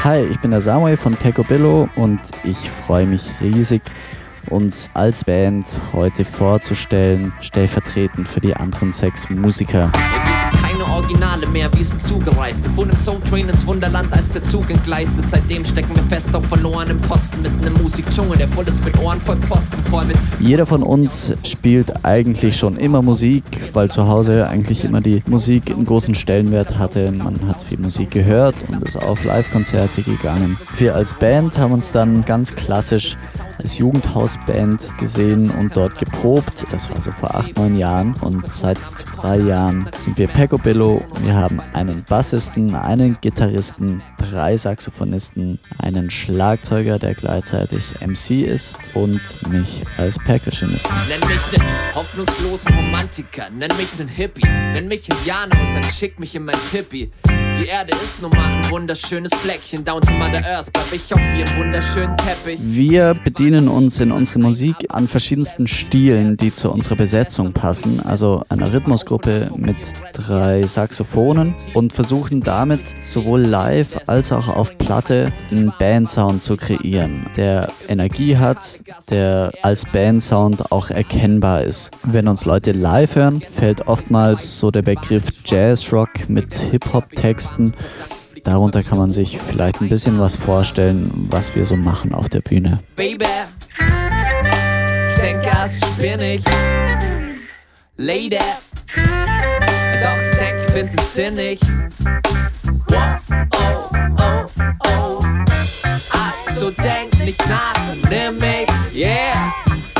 Hi, ich bin der Samuel von Pecobello und ich freue mich riesig, uns als Band heute vorzustellen, stellvertretend für die anderen 6 Musiker. Wir sind keine Originale mehr, wir sind Zugereiste. Von dem Soultrain ins Wunderland, als der Zug entgleist ist. Seitdem stecken wir fest auf verlorenem Posten mit einem Musikdschungel, der voll ist mit Ohren voll Pfosten, voll mit... Jeder von uns spielt eigentlich schon immer Musik, weil zu Hause eigentlich immer die Musik einen großen Stellenwert hatte. Man hat viel Musik gehört und ist auf Live-Konzerte gegangen. Wir als Band haben uns dann ganz klassisch als Jugendhausband gesehen und dort geprobt. Das war so vor 8, 9 Jahren und seit 3 Jahren sind wir Pecobello. Wir haben einen Bassisten, einen Gitarristen, 3 Saxophonisten, einen Schlagzeuger, der gleichzeitig MC ist und mich als Percussionist. Nenn mich einen hoffnungslosen Romantiker, nenn mich einen Hippie, nenn mich Indianer und dann schick mich in mein Tippi. Die Erde ist nun mal ein wunderschönes Fleckchen, down to Mother Earth, bleib ich auf ihrem wunderschönen Teppich. Wir bedienen uns in unserer Musik an verschiedensten Stilen, die zu unserer Besetzung passen, also einer Rhythmusgruppe mit 3 Saxophonen und versuchen damit sowohl live als auch auf Platte einen Bandsound zu kreieren, der Energie hat, der als Bandsound auch erkennbar ist. Wenn uns Leute live hören, fällt oftmals so der Begriff Jazzrock mit Hip-Hop-Texten. Darunter kann man sich vielleicht ein bisschen was vorstellen, was wir so machen auf der Bühne. Baby, ich denke, es bin ich. Lady, doch ich denke, ich finde es sinnig. Wow, oh, oh, oh. Also denk nicht nach, nimm mich, yeah.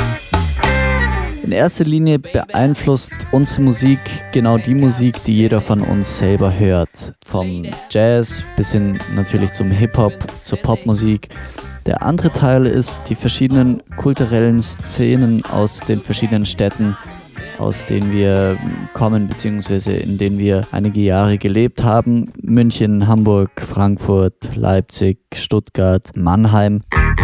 In erster Linie beeinflusst unsere Musik genau die Musik, die jeder von uns selber hört. Vom Jazz bis hin natürlich zum Hip-Hop, zur Popmusik. Der andere Teil ist die verschiedenen kulturellen Szenen aus den verschiedenen Städten, aus denen wir kommen bzw. in denen wir einige Jahre gelebt haben. München, Hamburg, Frankfurt, Leipzig, Stuttgart, Mannheim.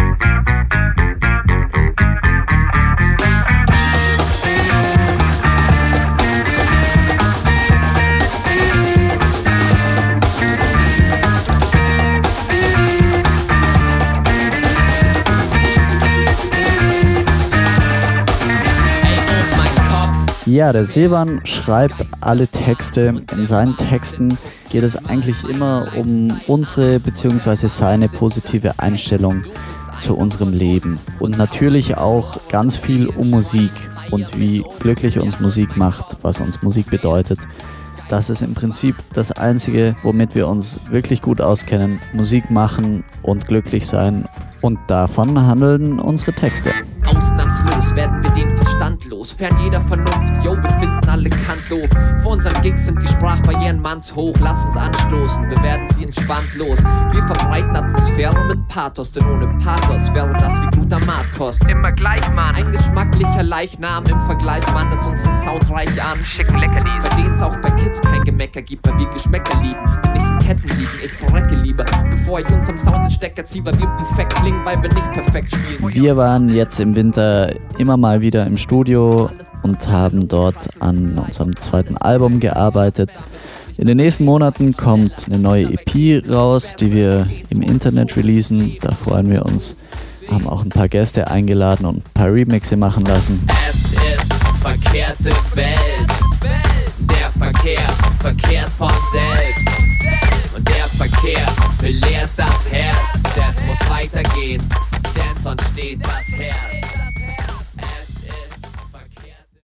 Ja, der Silvan schreibt alle Texte. In seinen Texten geht es eigentlich immer um unsere bzw. seine positive Einstellung zu unserem Leben. Und natürlich auch ganz viel um Musik und wie glücklich uns Musik macht, was uns Musik bedeutet. Das ist im Prinzip das Einzige, womit wir uns wirklich gut auskennen. Musik machen und glücklich sein. Und davon handeln unsere Texte. Ausnahmslos werden wir den Verstand los, fern jeder Vernunft, yo, wir finden alle Kant doof. Vor unseren Gigs sind die Sprachbarrieren mannshoch, lass uns anstoßen, wir werden sie entspannt los. Wir verbreiten Atmosphäre mit Pathos, denn ohne Pathos wäre das wie Glutamatkost. Immer gleich, Mann. Ein geschmacklicher Leichnam im Vergleich, Mann, ist unser Sound reich an schicken Leckerlis. Bei denen's auch bei Kids kein Gemecker gibt, weil wir Geschmäcker lieben, die nicht in Ketten liegen, ich verrecke lieber, bevor ich unserem Sound den Stecker ziehe, weil wir perfekt klingen, weil wir nicht perfekt spielen. Wir waren jetzt im Winter immer mal wieder im Studio und haben dort an unserem 2. Album gearbeitet. In den nächsten Monaten kommt eine neue EP raus, die wir im Internet releasen. Da freuen wir uns. Haben auch ein paar Gäste eingeladen und ein paar Remixe machen lassen. Es ist verkehrte Welt. Der Verkehr verkehrt von selbst. Und der Verkehr belehrt das Herz. Es muss weitergehen, denn sonst steht das Herz.